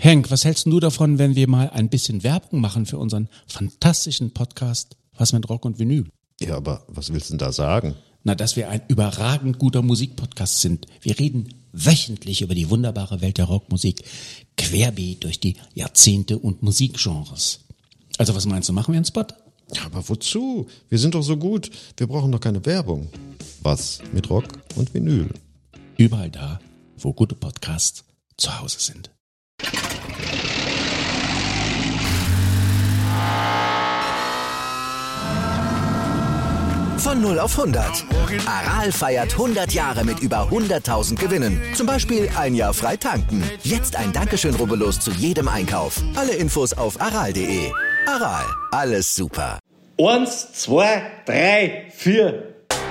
Henk, was hältst du davon, wenn wir mal ein bisschen Werbung machen für unseren fantastischen Podcast Was mit Rock und Vinyl? Ja, aber was willst du denn da sagen? Na, dass wir ein überragend guter Musikpodcast sind. Wir reden wöchentlich über die wunderbare Welt der Rockmusik, querbeet durch die Jahrzehnte und Musikgenres. Also was meinst du, machen wir einen Spot? Ja, aber wozu? Wir sind doch so gut. Wir brauchen doch keine Werbung. Was mit Rock und Vinyl? Überall da, wo gute Podcasts zu Hause sind. Von 0 auf 100. Aral feiert 100 Jahre mit über 100.000 Gewinnen. Zum Beispiel ein Jahr frei tanken. Jetzt ein Dankeschön, rubbellos zu jedem Einkauf. Alle Infos auf aral.de. Aral, alles super. 1, 2, 3, 4.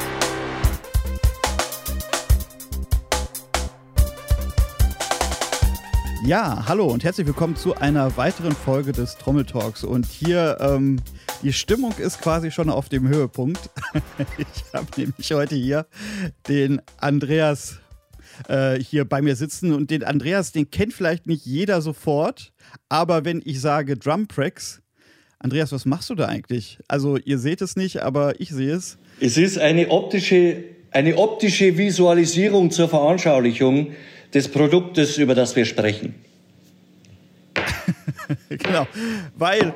Ja, hallo und herzlich willkommen zu einer weiteren Folge des Trommeltalks. Und hier, die Stimmung ist quasi schon auf dem Höhepunkt. Ich habe nämlich heute hier den Andreas hier bei mir sitzen. Und den Andreas, den kennt vielleicht nicht jeder sofort. Aber wenn ich sage Drumtracks, Andreas, was machst du da eigentlich? Also ihr seht es nicht, aber ich sehe es. Es ist eine optische Visualisierung zur Veranschaulichung des Produktes, über das wir sprechen. Genau, weil,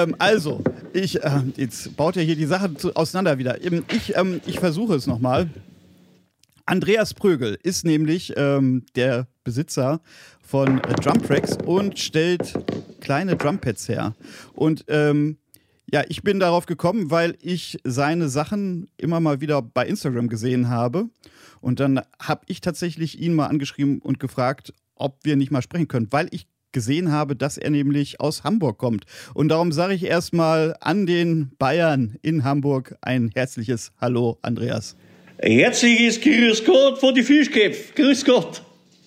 jetzt baut ja hier die Sache auseinander wieder. Ich versuche es nochmal. Andreas Prögel ist nämlich der Besitzer von Drumtracks und stellt kleine Drumpads her. Und ich bin darauf gekommen, weil ich seine Sachen immer mal wieder bei Instagram gesehen habe. Und dann habe ich tatsächlich ihn mal angeschrieben und gefragt, ob wir nicht mal sprechen können, weil ich gesehen habe, dass er nämlich aus Hamburg kommt. Und darum sage ich erstmal an den Bayern in Hamburg ein herzliches Hallo, Andreas. Herzliches Grüß Gott von die Fischköpfe. Grüß Gott.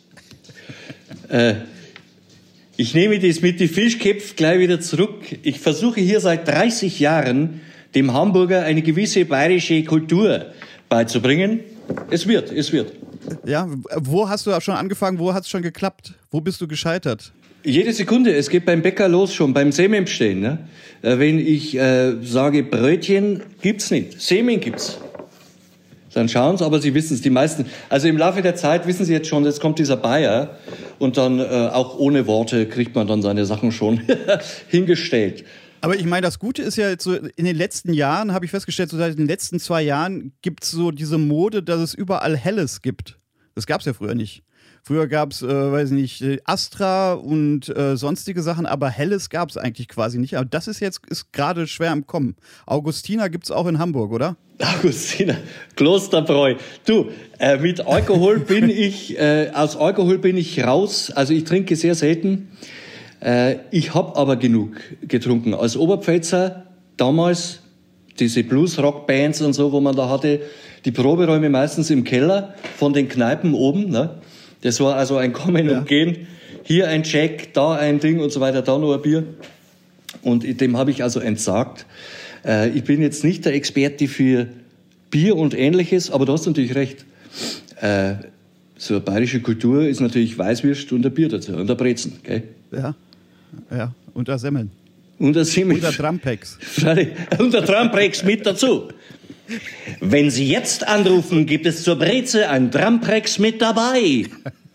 Ich nehme das mit die Fischköpfe gleich wieder zurück. Ich versuche hier seit 30 Jahren dem Hamburger eine gewisse bayerische Kultur beizubringen. Es wird. Ja, wo hast du schon angefangen? Wo hat es schon geklappt? Wo bist du gescheitert? Jede Sekunde. Es geht beim Bäcker los schon, beim Semen bestellen. Ne? Wenn ich sage Brötchen, gibt's nicht. Semen gibt's. Dann schauen sie, aber sie wissen es, die meisten. Also im Laufe der Zeit wissen sie jetzt schon, jetzt kommt dieser Bayer und dann auch ohne Worte kriegt man dann seine Sachen schon hingestellt. Aber ich meine, das Gute ist ja jetzt so, in den letzten Jahren, habe ich festgestellt, so seit den letzten 2 Jahren gibt es so diese Mode, dass es überall Helles gibt. Das gab es ja früher nicht. Früher gab es, Astra und sonstige Sachen, aber Helles gab es eigentlich quasi nicht. Aber das ist gerade schwer im Kommen. Augustiner gibt es auch in Hamburg, oder? Augustiner, Klosterbräu. Du, mit Alkohol aus Alkohol bin ich raus. Also ich trinke sehr selten. Ich habe aber genug getrunken. Als Oberpfälzer damals, diese Blues-Rock-Bands und so, wo man da hatte, die Proberäume meistens im Keller von den Kneipen oben. Ne? Das war also ein Kommen und Gehen. Hier ein Jack, da ein Ding und so weiter, da noch ein Bier. Und dem habe ich also entsagt. Ich bin jetzt nicht der Experte für Bier und Ähnliches, aber du hast natürlich recht. So eine bayerische Kultur ist natürlich Weißwürst und ein Bier dazu und ein Brezen. Gell? Ja, und der Semmeln. Und der Semmeln. Und der Drumpex. Und der Drumpex mit dazu. Wenn Sie jetzt anrufen, gibt es zur Breze ein Drumpex mit dabei.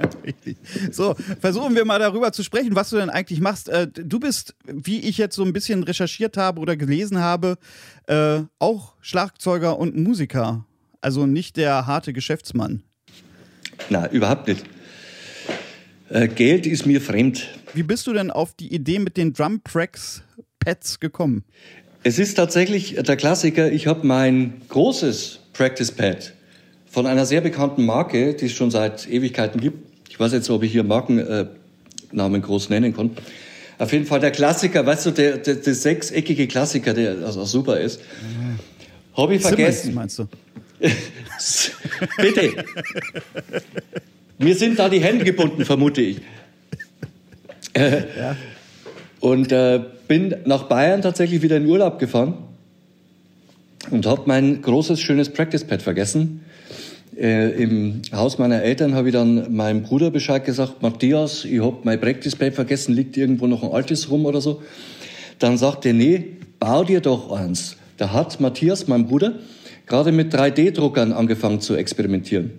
So, versuchen wir mal darüber zu sprechen, was du denn eigentlich machst. Du bist, wie ich jetzt so ein bisschen recherchiert habe oder gelesen habe, auch Schlagzeuger und Musiker. Also nicht der harte Geschäftsmann. Na, überhaupt nicht. Geld ist mir fremd. Wie bist du denn auf die Idee mit den Drumtracks-Pads gekommen? Es ist tatsächlich der Klassiker. Ich habe mein großes Practice Pad von einer sehr bekannten Marke, die es schon seit Ewigkeiten gibt. Ich weiß jetzt, ob ich hier Markennamen groß nennen kann. Auf jeden Fall der Klassiker, weißt du, der sechseckige Klassiker, der also super ist. Habe ich vergessen. Meinst du? Bitte. Mir sind da die Hände gebunden, vermute ich. Ja. Und bin nach Bayern tatsächlich wieder in Urlaub gefahren und habe mein großes, schönes Practice Pad vergessen. Im Haus meiner Eltern habe ich dann meinem Bruder Bescheid gesagt, Matthias, ich habe mein Practice Pad vergessen, liegt irgendwo noch ein altes rum oder so. Dann sagt er, nee, bau dir doch eins. Da hat Matthias, mein Bruder, gerade mit 3D-Druckern angefangen zu experimentieren.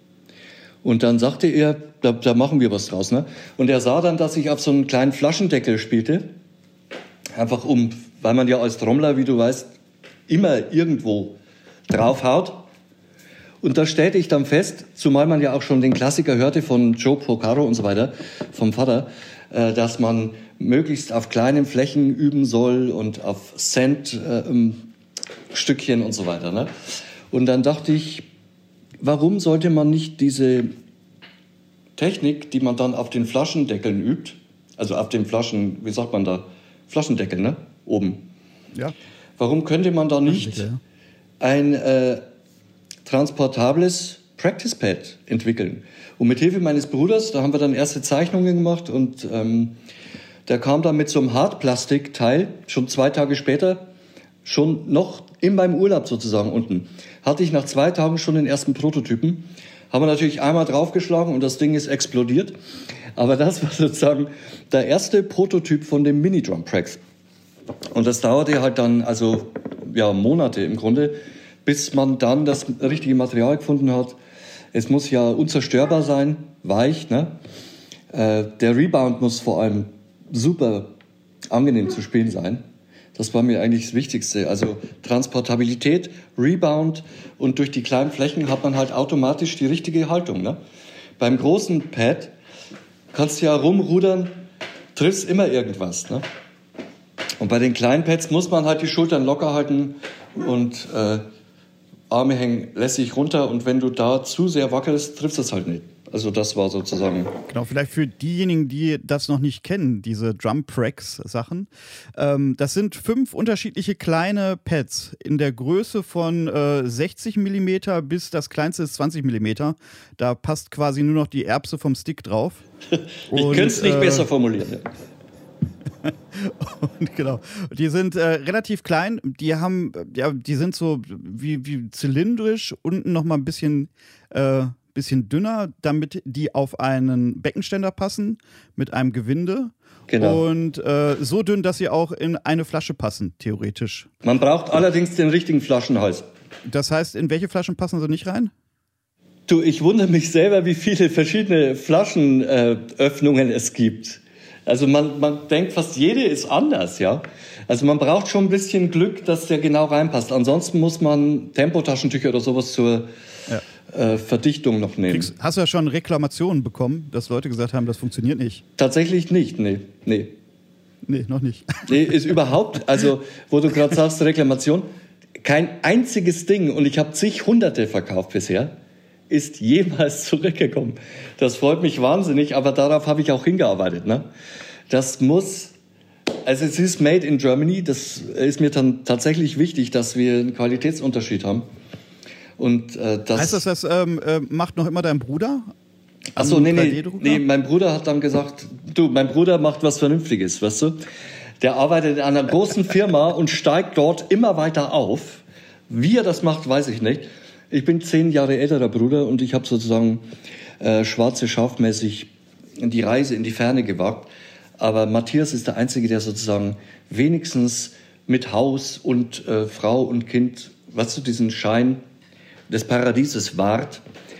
Und dann sagte er, da machen wir was draus. Ne? Und er sah dann, dass ich auf so einen kleinen Flaschendeckel spielte. Einfach weil man ja als Trommler, wie du weißt, immer irgendwo draufhaut. Und da stellte ich dann fest, zumal man ja auch schon den Klassiker hörte von Joe Porcaro und so weiter, vom Vater, dass man möglichst auf kleinen Flächen üben soll und auf Cent-Stückchen und so weiter. Ne? Und dann dachte ich, warum sollte man nicht diese Technik, die man dann auf den Flaschendeckeln übt, also auf den Flaschen, wie sagt man da, Flaschendeckel, ne? Oben. Ja. Warum könnte man da nicht ein transportables Practice Pad entwickeln? Und mit Hilfe meines Bruders, da haben wir dann erste Zeichnungen gemacht und der kam dann mit so einem Hartplastikteil, schon 2 Tage später, schon noch in meinem Urlaub sozusagen unten, hatte ich nach 2 Tagen schon den ersten Prototypen. Haben wir natürlich einmal draufgeschlagen und das Ding ist explodiert. Aber das war sozusagen der erste Prototyp von dem Mini-Drum-Prax. Und das dauerte halt dann also ja, Monate im Grunde, bis man dann das richtige Material gefunden hat. Es muss ja unzerstörbar sein, weich. Ne? Der Rebound muss vor allem super angenehm zu spielen sein. Das war mir eigentlich das Wichtigste. Also Transportabilität, Rebound und durch die kleinen Flächen hat man halt automatisch die richtige Haltung. Ne? Beim großen Pad kannst du ja rumrudern, triffst immer irgendwas. Ne? Und bei den kleinen Pads muss man halt die Schultern locker halten und Arme hängen lässig runter. Und wenn du da zu sehr wackelst, triffst du es halt nicht. Also das war sozusagen... Genau, vielleicht für diejenigen, die das noch nicht kennen, diese Drum-Prax-Sachen. Das sind 5 unterschiedliche kleine Pads in der Größe von 60 mm bis das kleinste ist 20 mm. Da passt quasi nur noch die Erbse vom Stick drauf. Ich könnte es nicht besser formulieren. Ja. Und genau. Die sind relativ klein. Die sind so wie zylindrisch, unten noch mal ein bisschen dünner, damit die auf einen Beckenständer passen mit einem Gewinde. Genau. Und so dünn, dass sie auch in eine Flasche passen, theoretisch. Man braucht allerdings den richtigen Flaschenhals. Das heißt, in welche Flaschen passen sie nicht rein? Du, ich wundere mich selber, wie viele verschiedene Flaschenöffnungen es gibt. Also man denkt, fast jede ist anders, ja. Also man braucht schon ein bisschen Glück, dass der genau reinpasst. Ansonsten muss man Tempotaschentücher oder sowas zur Verdichtung noch nehmen. Hast du ja schon Reklamationen bekommen, dass Leute gesagt haben, das funktioniert nicht? Tatsächlich nicht, nee. Nee, noch nicht. Nee, ist überhaupt, also wo du gerade sagst, Reklamation, kein einziges Ding, und ich habe zig Hunderte verkauft bisher, ist jemals zurückgekommen. Das freut mich wahnsinnig, aber darauf habe ich auch hingearbeitet. Ne? Das muss, also es ist made in Germany, das ist mir dann tatsächlich wichtig, dass wir einen Qualitätsunterschied haben. Und das heißt das macht noch immer dein Bruder? Achso, nee, mein Bruder hat dann gesagt, mein Bruder macht was Vernünftiges, weißt du? Der arbeitet in einer großen Firma und steigt dort immer weiter auf. Wie er das macht, weiß ich nicht. Ich bin 10 Jahre älterer Bruder und ich habe sozusagen schwarze Schafmäßig die Reise in die Ferne gewagt. Aber Matthias ist der Einzige, der sozusagen wenigstens mit Haus und Frau und Kind, weißt du, diesen Schein des Paradieses wahrt.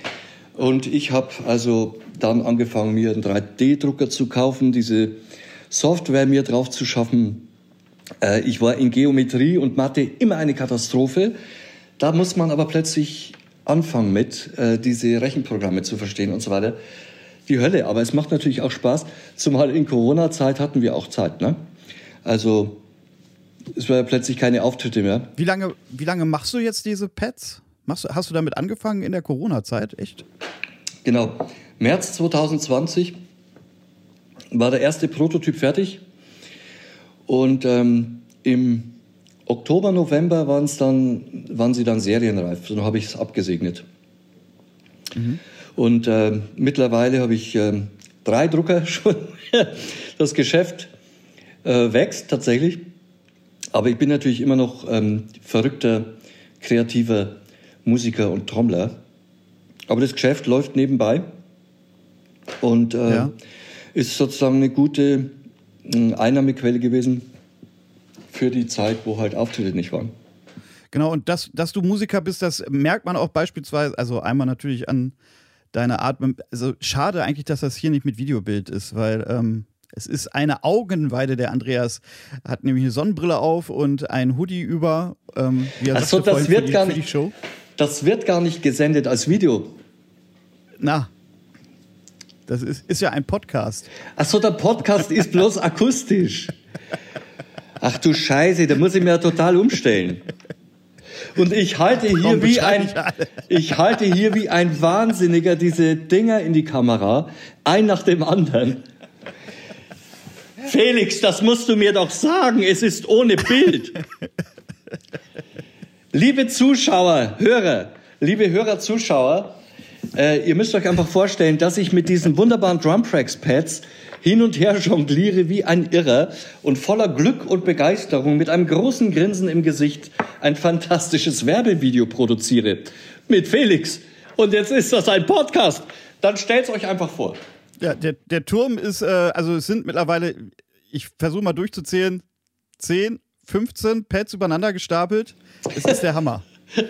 Und ich habe also dann angefangen, mir einen 3D-Drucker zu kaufen, diese Software mir drauf zu schaffen. Ich war in Geometrie und Mathe immer eine Katastrophe. Da muss man aber plötzlich anfangen mit, diese Rechenprogramme zu verstehen und so weiter. Die Hölle, aber es macht natürlich auch Spaß. Zumal in Corona-Zeit hatten wir auch Zeit, ne? Also es war ja plötzlich keine Auftritte mehr. Wie lange machst du jetzt diese Pads? Hast du damit angefangen in der Corona-Zeit, echt? Genau. März 2020 war der erste Prototyp fertig. Und im Oktober, November waren sie dann serienreif. Dann habe ich es abgesegnet. Mhm. Und mittlerweile habe ich 3 Drucker schon. Das Geschäft wächst tatsächlich. Aber ich bin natürlich immer noch verrückter, kreativer Musiker und Trommler. Aber das Geschäft läuft nebenbei und ist sozusagen eine gute Einnahmequelle gewesen für die Zeit, wo halt Auftritte nicht waren. Genau, und dass du Musiker bist, das merkt man auch beispielsweise, also einmal natürlich an deiner Art, also schade eigentlich, dass das hier nicht mit Videobild ist, weil es ist eine Augenweide, der Andreas hat nämlich eine Sonnenbrille auf und ein Hoodie über, wie er Achso, sagte, das wird gar für die nicht, Show. Das wird gar nicht gesendet als Video. Na, das ist ja ein Podcast. Achso, der Podcast ist bloß akustisch. Ach du Scheiße, da muss ich mir ja total umstellen. Und ich halte hier wie ein Wahnsinniger diese Dinger in die Kamera, ein nach dem anderen. Felix, das musst du mir doch sagen, es ist ohne Bild. Liebe Zuschauer, liebe Hörer, Zuschauer, ihr müsst euch einfach vorstellen, dass ich mit diesen wunderbaren Drumtracks-Pads hin und her jongliere wie ein Irrer und voller Glück und Begeisterung mit einem großen Grinsen im Gesicht ein fantastisches Werbevideo produziere. Mit Felix. Und jetzt ist das ein Podcast. Dann stellt's euch einfach vor. Ja, der Turm ist, also es sind mittlerweile, ich versuche mal durchzuzählen, 10, 15 Pads übereinander gestapelt. Es ist der Hammer.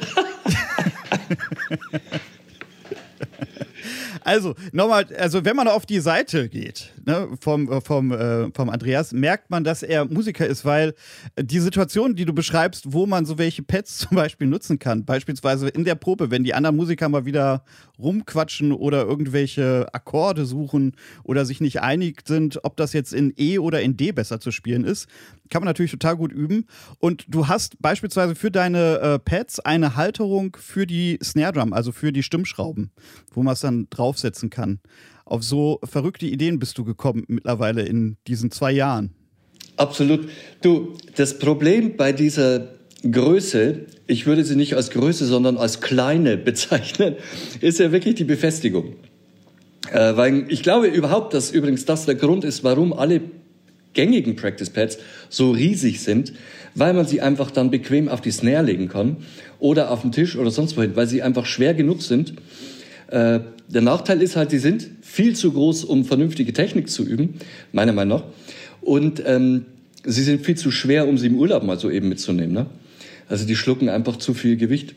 Also, nochmal, wenn man auf die Seite geht, ne, vom Andreas, merkt man, dass er Musiker ist, weil die Situation, die du beschreibst, wo man so welche Pads zum Beispiel nutzen kann, beispielsweise in der Probe, wenn die anderen Musiker mal wieder rumquatschen oder irgendwelche Akkorde suchen oder sich nicht einig sind, ob das jetzt in E oder in D besser zu spielen ist, kann man natürlich total gut üben. Und du hast beispielsweise für deine Pads eine Halterung für die Snare Drum, also für die Stimmschrauben, wo man es dann draufsetzen kann. Auf so verrückte Ideen bist du gekommen mittlerweile in diesen 2 Jahren. Absolut. Du, das Problem bei dieser Größe, ich würde sie nicht als Größe, sondern als kleine bezeichnen, ist ja wirklich die Befestigung. Weil ich glaube überhaupt, dass übrigens das der Grund ist, warum alle gängigen Practice Pads so riesig sind, weil man sie einfach dann bequem auf die Snare legen kann oder auf den Tisch oder sonst wohin, weil sie einfach schwer genug sind. Der Nachteil ist halt, die sind viel zu groß, um vernünftige Technik zu üben, meiner Meinung nach. Und sie sind viel zu schwer, um sie im Urlaub mal so eben mitzunehmen. Ne? Also die schlucken einfach zu viel Gewicht.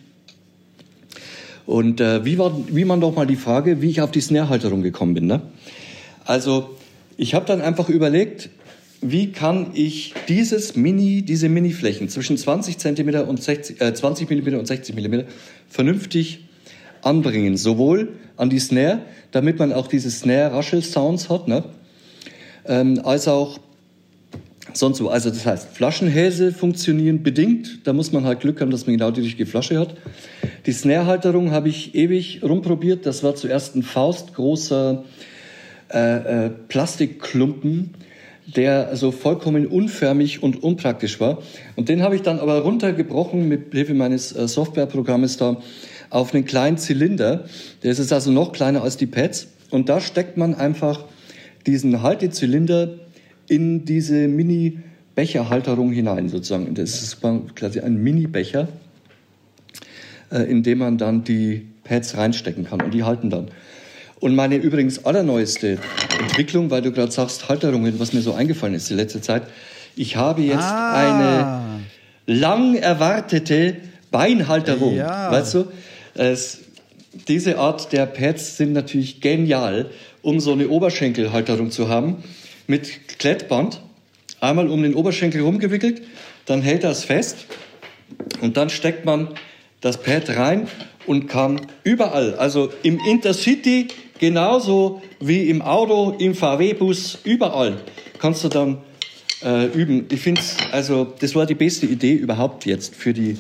Und wie war doch mal die Frage, wie ich auf die Snare-Halterung gekommen bin. Ne? Also ich habe dann einfach überlegt, wie kann ich diese Mini-Flächen zwischen 20 mm und 60 mm vernünftig anbringen, sowohl an die Snare, damit man auch diese Snare-Raschel-Sounds hat, ne? Als auch sonst so. Also das heißt, Flaschenhälse funktionieren bedingt, da muss man halt Glück haben, dass man genau die richtige Flasche hat. Die Snare-Halterung habe ich ewig rumprobiert, das war zuerst ein faustgroßer Plastikklumpen, der so vollkommen unförmig und unpraktisch war. Und den habe ich dann aber runtergebrochen mit Hilfe meines Softwareprogrammes da auf einen kleinen Zylinder. Der ist also noch kleiner als die Pads. Und da steckt man einfach diesen Haltezylinder in diese Mini-Becherhalterung hinein, sozusagen. Das ist quasi ein Mini-Becher, in dem man dann die Pads reinstecken kann. Und die halten dann. Und meine übrigens allerneueste Entwicklung, weil du gerade sagst, Halterungen, was mir so eingefallen ist die letzte Zeit. Ich habe jetzt eine lang erwartete Beinhalterung. Ja. Weißt du, diese Art der Pads sind natürlich genial, um so eine Oberschenkelhalterung zu haben. Mit Klettband, einmal um den Oberschenkel rumgewickelt, dann hält das fest und dann steckt man das Pad rein und kann überall, also im Intercity genauso wie im Auto, im VW-Bus, überall kannst du dann üben. Ich finde, also das war die beste Idee überhaupt jetzt für die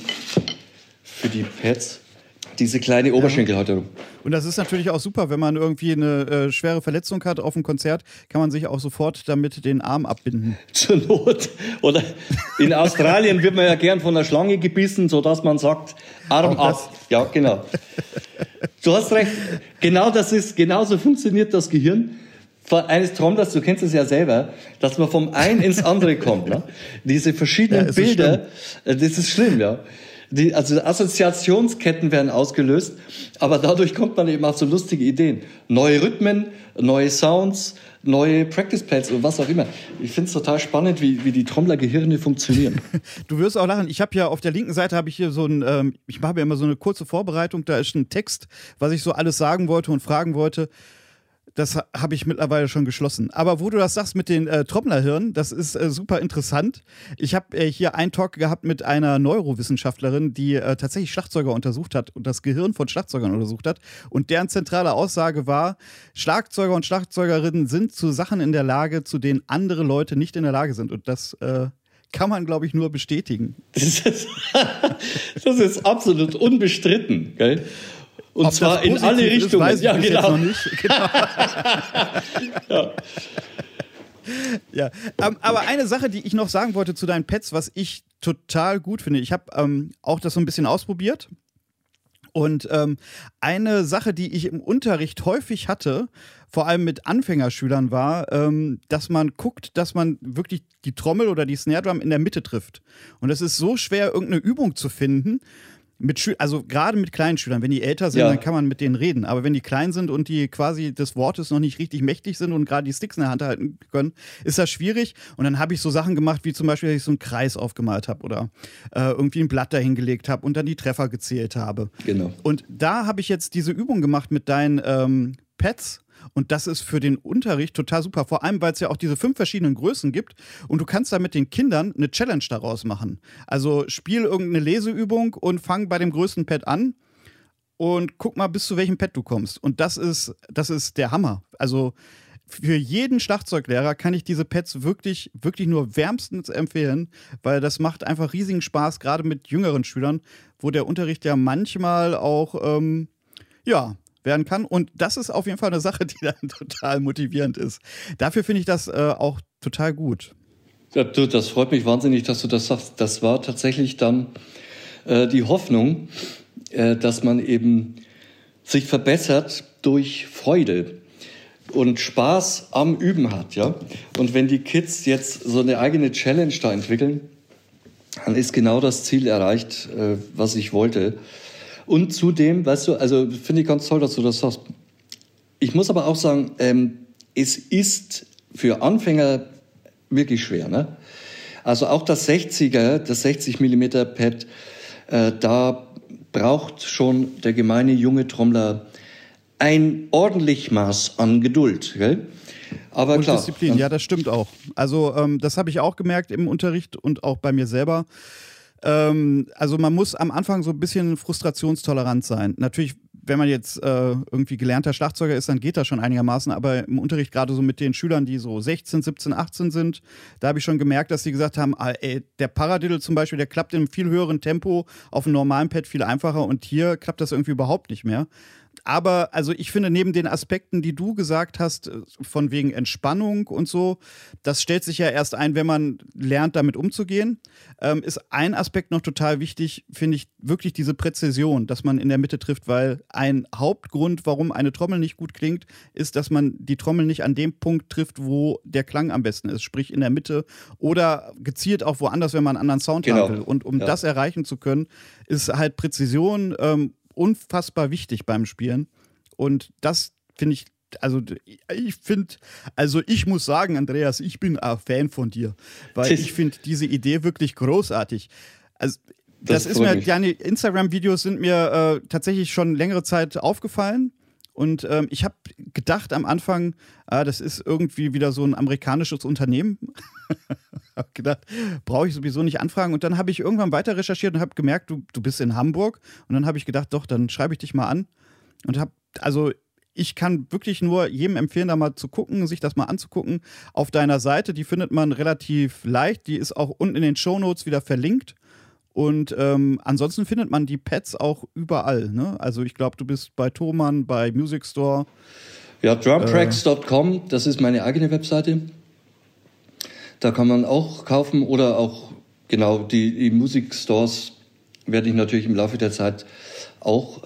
Pads, diese kleine Oberschenkelhalterung. Und das ist natürlich auch super, wenn man irgendwie eine schwere Verletzung hat auf dem Konzert, kann man sich auch sofort damit den Arm abbinden. Zur Not. Oder in Australien wird man ja gern von der Schlange gebissen, sodass man sagt, Arm ab. Ja, genau. Du hast recht. Genauso funktioniert das Gehirn eines Trommlers, du kennst es ja selber, dass man vom einen ins andere kommt. Ne? Diese verschiedenen Bilder, das ist schlimm, ja. Also Assoziationsketten werden ausgelöst, aber dadurch kommt man eben auf so lustige Ideen. Neue Rhythmen, neue Sounds, neue Practice-Pads und was auch immer. Ich finde es total spannend, wie die Trommlergehirne funktionieren. Du wirst auch lachen. Ich habe ja auf der linken Seite hier so ich mache ja immer so eine kurze Vorbereitung, da ist ein Text, was ich so alles sagen wollte und fragen wollte. Das habe ich mittlerweile schon geschlossen. Aber wo du das sagst mit den Trommlerhirnen, das ist super interessant. Ich habe hier einen Talk gehabt mit einer Neurowissenschaftlerin, die tatsächlich Schlagzeuger untersucht hat und das Gehirn von Schlagzeugern untersucht hat. Und deren zentrale Aussage war, Schlagzeuger und Schlagzeugerinnen sind zu Sachen in der Lage, zu denen andere Leute nicht in der Lage sind. Und das kann man, glaube ich, nur bestätigen. Das ist absolut unbestritten, gell? Und ob zwar in alle Richtungen. Weiß ich ja, genau. Jetzt noch nicht. Genau. Ja. Ja, aber eine Sache, die ich noch sagen wollte zu deinen Pads, was ich total gut finde. Ich habe auch das so ein bisschen ausprobiert. Und eine Sache, die ich im Unterricht häufig hatte, vor allem mit Anfängerschülern, war, dass man guckt, dass man wirklich die Trommel oder die Snare Drum in der Mitte trifft. Und es ist so schwer, irgendeine Übung zu finden. Also gerade mit kleinen Schülern, wenn die älter sind, dann kann man mit denen reden. Aber wenn die klein sind und die quasi des Wortes noch nicht richtig mächtig sind und gerade die Sticks in der Hand halten können, ist das schwierig. Und dann habe ich so Sachen gemacht, wie zum Beispiel, dass ich so einen Kreis aufgemalt habe oder irgendwie ein Blatt dahingelegt habe und dann die Treffer gezählt habe. Genau. Und da habe ich jetzt diese Übung gemacht mit deinen Pads. Und das ist für den Unterricht total super. Vor allem, weil es ja auch diese 5 verschiedenen Größen gibt. Und du kannst da mit den Kindern eine Challenge daraus machen. Also spiel irgendeine Leseübung und fang bei dem größten Pad an und guck mal, bis zu welchem Pad du kommst. Und das ist der Hammer. Also für jeden Schlagzeuglehrer kann ich diese Pads wirklich, wirklich nur wärmstens empfehlen, weil das macht einfach riesigen Spaß, gerade mit jüngeren Schülern, wo der Unterricht ja manchmal auch, werden kann. Und das ist auf jeden Fall eine Sache, die dann total motivierend ist. Dafür finde ich das auch total gut. Ja, du, das freut mich wahnsinnig, dass du das sagst. Das war tatsächlich dann die Hoffnung, dass man eben sich verbessert durch Freude und Spaß am Üben hat. Ja? Und wenn die Kids jetzt so eine eigene Challenge da entwickeln, dann ist genau das Ziel erreicht, was ich wollte. Und zudem, weißt du, also finde ich ganz toll, dass du das sagst. Ich muss aber auch sagen, es ist für Anfänger wirklich schwer. Ne? Also auch das 60 mm Pad, da braucht schon der gemeine junge Trommler ein ordentlich Maß an Geduld. Gell? Aber und klar, Disziplin, ja, das stimmt auch. Also das habe ich auch gemerkt im Unterricht und auch bei mir selber. Also man muss am Anfang so ein bisschen frustrationstolerant sein. Natürlich, wenn man jetzt irgendwie gelernter Schlagzeuger ist, dann geht das schon einigermaßen, aber im Unterricht gerade so mit den Schülern, die so 16, 17, 18 sind, da habe ich schon gemerkt, dass sie gesagt haben, der Paradiddle zum Beispiel, der klappt in einem viel höheren Tempo auf einem normalen Pad viel einfacher und hier klappt das irgendwie überhaupt nicht mehr. Aber also ich finde, neben den Aspekten, die du gesagt hast, von wegen Entspannung und so, das stellt sich ja erst ein, wenn man lernt, damit umzugehen, ist ein Aspekt noch total wichtig, finde ich, wirklich diese Präzision, dass man in der Mitte trifft, weil ein Hauptgrund, warum eine Trommel nicht gut klingt, ist, dass man die Trommel nicht an dem Punkt trifft, wo der Klang am besten ist, sprich in der Mitte oder gezielt auch woanders, wenn man einen anderen Sound haben will. Und um das erreichen zu können, ist halt Präzision unfassbar wichtig beim Spielen. Und das finde ich, ich muss sagen, Andreas, ich bin ein Fan von dir, weil ich finde diese Idee wirklich großartig. Also, das ist mir, deine Instagram-Videos sind mir tatsächlich schon längere Zeit aufgefallen. Und ich habe gedacht am Anfang, das ist irgendwie wieder so ein amerikanisches Unternehmen. Habe gedacht, brauche ich sowieso nicht anfragen. Und dann habe ich irgendwann weiter recherchiert und habe gemerkt, du bist in Hamburg. Und dann habe ich gedacht, doch, dann schreibe ich dich mal an. Und ich kann wirklich nur jedem empfehlen, da mal zu gucken, sich das mal anzugucken. Auf deiner Seite, die findet man relativ leicht. Die ist auch unten in den Shownotes wieder verlinkt. Und ansonsten findet man die Pads auch überall. Ne? Also ich glaube, du bist bei Thomann, bei Music Store. Ja, drumtracks.com, das ist meine eigene Webseite. Da kann man auch kaufen oder auch, genau, die Music Stores werde ich natürlich im Laufe der Zeit auch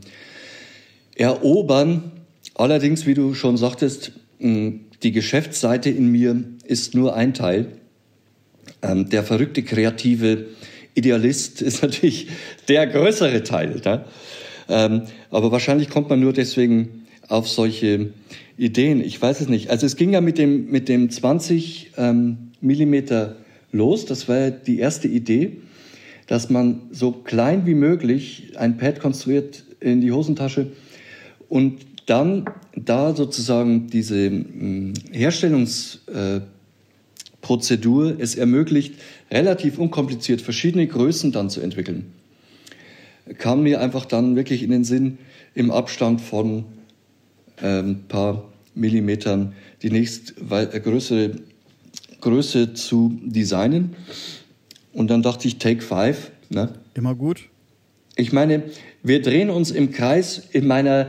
erobern. Allerdings, wie du schon sagtest, die Geschäftsseite in mir ist nur ein Teil. Der verrückte Kreative Idealist ist natürlich der größere Teil. Ne? Aber wahrscheinlich kommt man nur deswegen auf solche Ideen. Ich weiß es nicht. Also es ging ja mit dem 20 Millimeter los. Das war ja die erste Idee, dass man so klein wie möglich ein Pad konstruiert in die Hosentasche und dann da sozusagen diese Herstellungsprozedur es ermöglicht, relativ unkompliziert verschiedene Größen dann zu entwickeln. Kam mir einfach dann wirklich in den Sinn, im Abstand von ein paar Millimetern die nächstgrößere Größe zu designen. Und dann dachte ich, Take 5. Ne? Immer gut. Ich meine, wir drehen uns im Kreis in meinen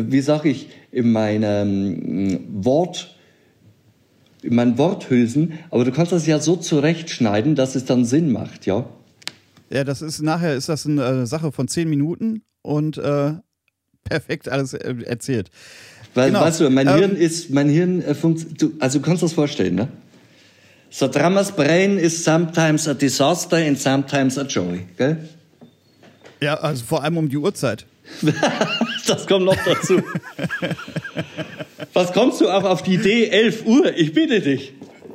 Worthülsen, aber du kannst das ja so zurechtschneiden, dass es dann Sinn macht, ja? Ja, nachher ist das eine Sache von 10 Minuten und perfekt alles erzählt. Genau. Weißt du, mein Hirn funktioniert, also du kannst das vorstellen, ne? So Drama's brain is sometimes a disaster and sometimes a joy, gell? Ja, also vor allem um die Uhrzeit. Das kommt noch dazu. Was kommst du auch auf die Idee, 11 Uhr? Ich bitte dich.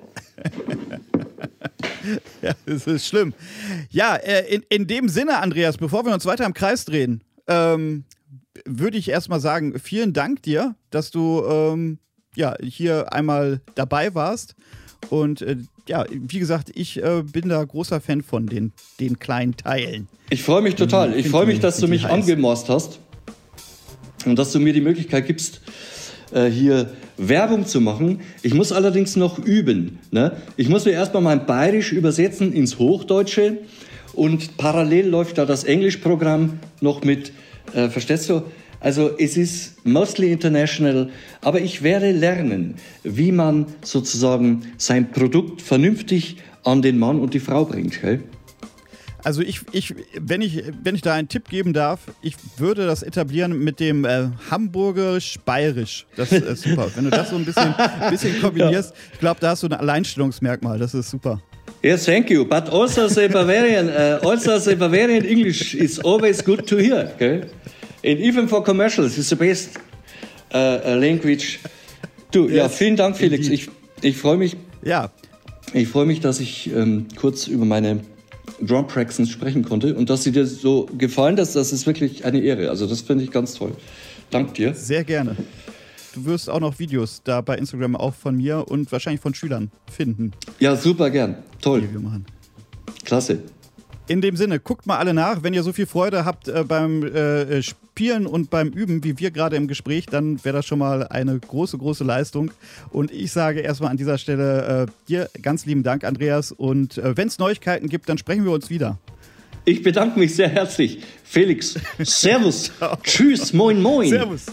Ja, das ist schlimm. Ja, in dem Sinne, Andreas, bevor wir uns weiter im Kreis drehen, würde ich erstmal sagen, vielen Dank dir, dass du hier einmal dabei warst. Und wie gesagt, ich bin da großer Fan von den kleinen Teilen. Ich freue mich total. Ich freue mich, dass du mich angemorst hast und dass du mir die Möglichkeit gibst, hier Werbung zu machen. Ich muss allerdings noch üben. Ne? Ich muss mir erstmal mein Bayerisch übersetzen ins Hochdeutsche und parallel läuft da das Englischprogramm noch mit. Verstehst du? Also es ist mostly international, aber ich werde lernen, wie man sozusagen sein Produkt vernünftig an den Mann und die Frau bringt. Gell? Also wenn ich da einen Tipp geben darf, ich würde das etablieren mit dem Hamburgerisch-Bayerisch. Das ist super. Wenn du das so ein bisschen kombinierst, ich glaube, da hast du ein Alleinstellungsmerkmal. Das ist super. Yes, thank you. But also the Bavarian English is always good to hear. Okay? And even for commercials, it's the best language. Du, yes, ja, vielen Dank, Felix. Ich freue mich. Ja. Ich freue mich, dass ich kurz über meine Drum Praxis sprechen konnte und dass sie dir so gefallen, das ist wirklich eine Ehre. Also das finde ich ganz toll. Dank dir. Sehr gerne. Du wirst auch noch Videos da bei Instagram auch von mir und wahrscheinlich von Schülern finden. Ja, super gern. Toll. Die wir machen. Klasse. In dem Sinne, guckt mal alle nach. Wenn ihr so viel Freude habt beim Spielen und beim Üben, wie wir gerade im Gespräch, dann wäre das schon mal eine große, große Leistung. Und ich sage erstmal an dieser Stelle dir ganz lieben Dank, Andreas. Und wenn es Neuigkeiten gibt, dann sprechen wir uns wieder. Ich bedanke mich sehr herzlich. Felix, servus. Tschüss, moin, moin. Servus.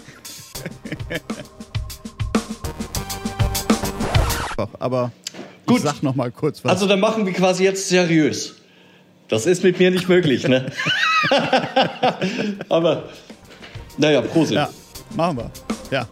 Aber gut. Ich sag noch mal kurz was. Also dann machen wir quasi jetzt seriös. Das ist mit mir nicht möglich, ne? Aber, naja, Prosit. Ja, machen wir. Ja.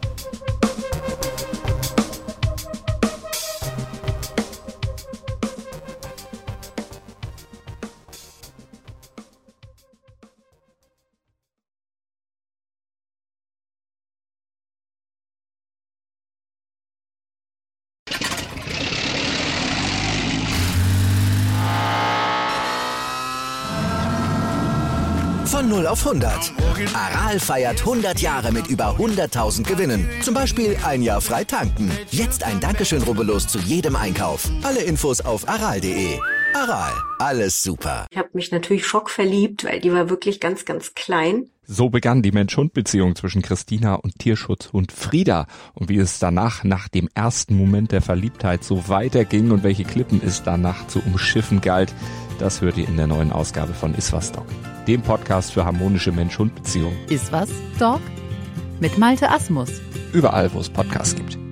Von 0 auf 100. Aral feiert 100 Jahre mit über 100.000 Gewinnen. Zum Beispiel ein Jahr frei tanken. Jetzt ein Dankeschön, rubbellos zu jedem Einkauf. Alle Infos auf aral.de. Aral, alles super. Ich habe mich natürlich schockverliebt, weil die war wirklich ganz, ganz klein. So begann die Mensch-Hund-Beziehung zwischen Christina und Tierschutzhund Frieda. Und wie es danach, nach dem ersten Moment der Verliebtheit, so weiterging und welche Klippen es danach zu umschiffen galt, das hört ihr in der neuen Ausgabe von Iswas Dog, dem Podcast für harmonische Mensch-Hund-Beziehungen. Iswas Dog? Mit Malte Asmus. Überall, wo es Podcasts gibt.